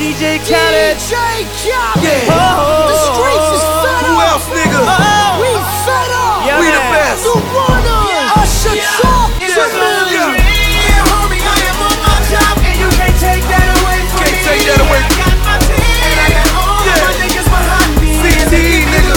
DJ Khaled. DJ Khaled. Yeah. The streets is fed up. Who else, nigga? We fed up. Yeah, We the man. best. The runners. Usher talk to me. Yeah, homie, I am on my job, and you can't take that away from me. Can't take that away. I got my team, and I got all of my niggas behind me. CT, nigga.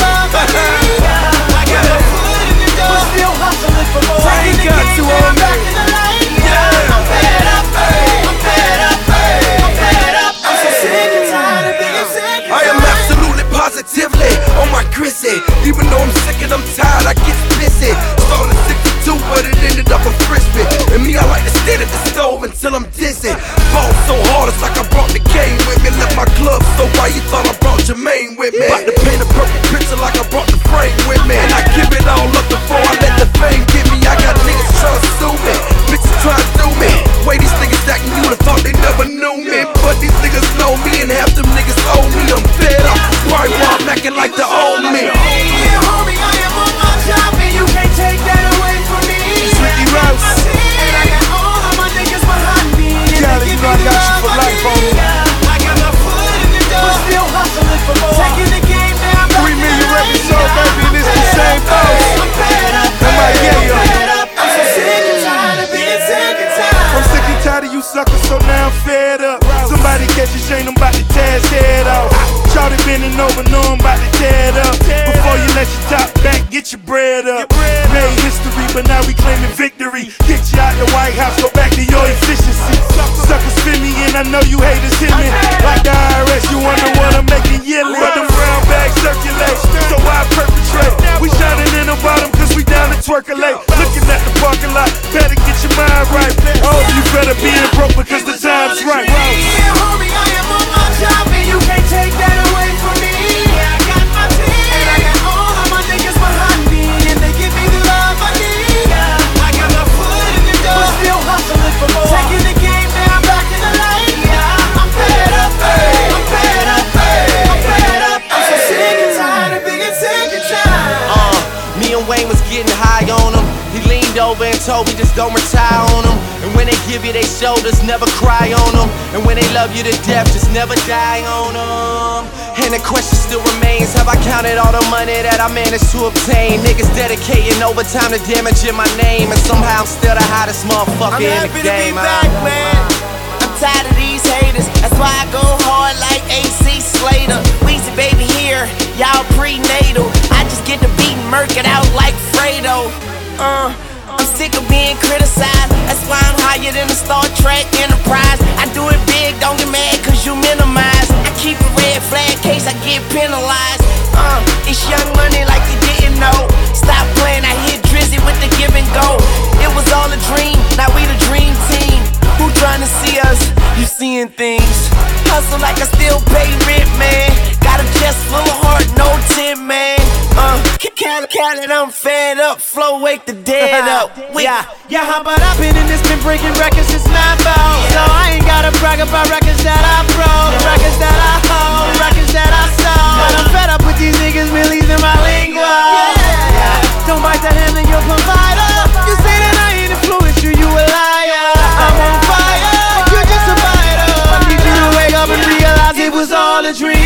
I got my foot in the door, but still hustling for more. I ain't Taking the got game to, down, homie. back in the lane. Yeah. I'm fed up, I'm fed up, I'm fed up. I'm so sick and tired of being sick and I am tired. absolutely positively on my grissy. Even though I'm sick and I'm tired, I get pissy. Started 62, but it ended up a frisbee. And me, I like to stand at the stove until I'm dizzy. Ball so hard, it's like I brought the game with me. Left my club, so why you thought I brought Jermaine with me? About to paint a perfect picture like I brought the frame with me. And I give it all up before I let the fame get me. I got niggas trying to sue me, bitches trying to do me. Way these niggas acting, you would've thought they never knew me. But these niggas know me, and half them niggas owe me. I'm fed up, why I'm acting like the old me. Yeah, homie, I am on my job, and you can't take that away from me. Ricky Rouse. And I got all of my niggas behind me. And Khaled, they you give know I me the got you love for I life, need. homie. I got my foot in the door, but still hustling for more. Taking the game down, 3 million records sold, baby, and it's the same I'm folks. fed up, Am I gay, yo? I'm fed up. I'm so sick and tired of being sick and tired. I'm sick and tired of you suckers, so now I'm fed up. Somebody catch a shame, I'm about to tear his head off. Shawty bending over, know I'm about to tear it up. Before you let your top back, get your bread up. Made history, but now we claiming victory. Kick you out the White House, go back to your efficiency. Suckers spin me in, I know you haters hit me. Like the IRS, you wonder what I'm making yearly. But them brown bags circulate, so I perpetrate. We shining in the bottom, cause we down to twerkulate. Looking at the parking lot, better get your mind right. Oh, you better be in broke because the time's right. Yeah, homie, I am on my job, and you can't take that away from me. I got my team, and I got all of my niggas behind me, and they give me the love I need. I got my foot in the door, but still hustling for more. Taking the game down, back in the lane. I'm fed up, I'm fed up, I'm fed up. I'm so sick and tired of being sick and tired. Me and Wayne was getting high on him. He leaned over and told me just don't retire on him. And when they give you their shoulders, never cry on them. And when they love you to death, just never die on them. And the question still remains, have I counted all the money that I managed to obtain? Niggas dedicating overtime to damaging my name, and somehow I'm still the hottest motherfucker in the game. I'm happy to be back, man. I'm tired of these haters. That's why I go hard like AC Slater. Weezy baby here, y'all prenatal. I just get the beat and murk it out like Fredo. I'm sick of being criticized. That's why I'm higher than the Star Trek Enterprise. I do it big, don't get mad cause you minimize. I keep a red flag case I get penalized. It's young money like you didn't know. Stop playing, I hit Drizzy with the give and go. It was all a dream, now we the dream team. Who trying to see us? You seeing things. Hustle like I still pay rent, man. Got a chest full of heart, no tin, man. Khaled, I'm fed up. Flow, wake the dead up. Yeah, how about I've been in this, been breaking records since 9-4. So I ain't gotta brag about records that I broke, the records that I hold, the records that I sold. But I'm fed up with these niggas millies in my lingo. Don't bite the hand that you're provider. You say that I ain't influenced you, you a liar. I'm on fire, you're just a fighter. I need you to wake up and realize it was all a dream.